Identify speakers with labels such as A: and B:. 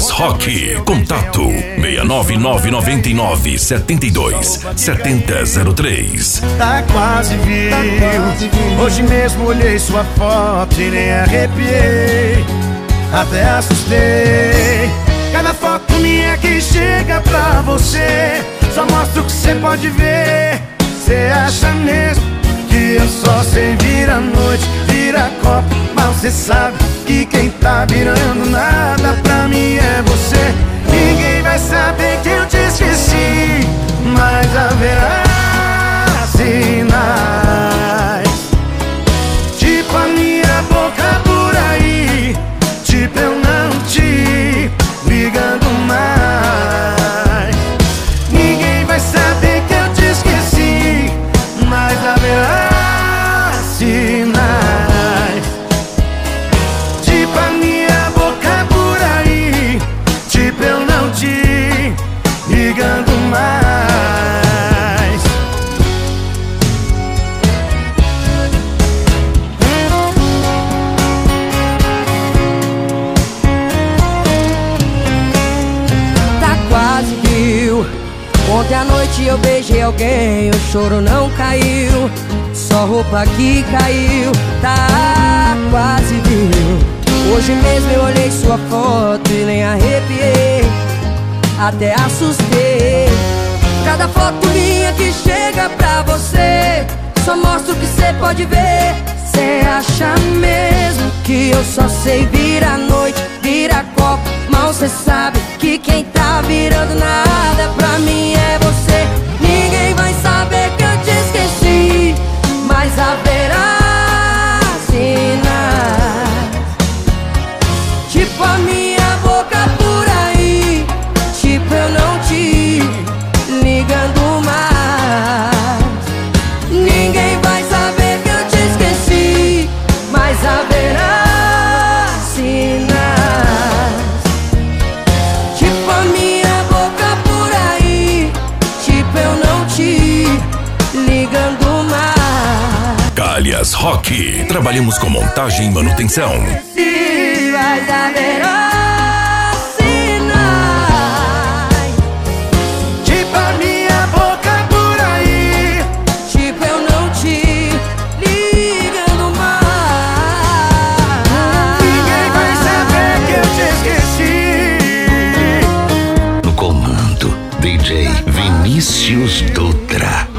A: Calhas Rock. Contato 69999727003.
B: Tá quase viu. Hoje mesmo olhei sua foto e nem arrepiei, até assustei. Cada foto minha que chega pra você só mostra o que cê pode ver. Cê acha mesmo que eu só sei virar noite, virar copo? Mas cê sabe que quem tá virando nada pra mim é você. Ninguém vai saber que eu te esqueci, mas haverá sinais, tipo a minha boca por aí, tipo eu não te ligando mais. Ninguém vai saber que eu te esqueci, mas haverá sinais, tipo a minha boca por aí, tipo eu não te ligando mais.
C: Ontem à noite eu beijei alguém, o choro não caiu, só roupa que caiu, tá quase viu. Hoje mesmo eu olhei sua foto e nem arrepiei, até assustei. Cada foto minha que chega pra você só mostra o que cê pode ver. Cê acha mesmo que eu só sei virar noite, virar copo? Mal cê sabe que quem tá virando nada pra mim é você. Ninguém vai saber que eu te esqueci, mas haverá sinais, tipo a minha boca por aí, tipo eu não te ligando mais. Ninguém vai saber que eu te esqueci, mas haverá sinais, tipo a minha boca por aí, tipo eu não te ligando mais.
A: Calhas Rock. Trabalhamos com montagem e manutenção.
C: Mas haverá sinais,
B: Tipo a minha boca por aí,
C: tipo eu não te ligando mais.
B: ninguém vai saber que eu te esqueci.
D: No comando, DJ Vinícius Dutra.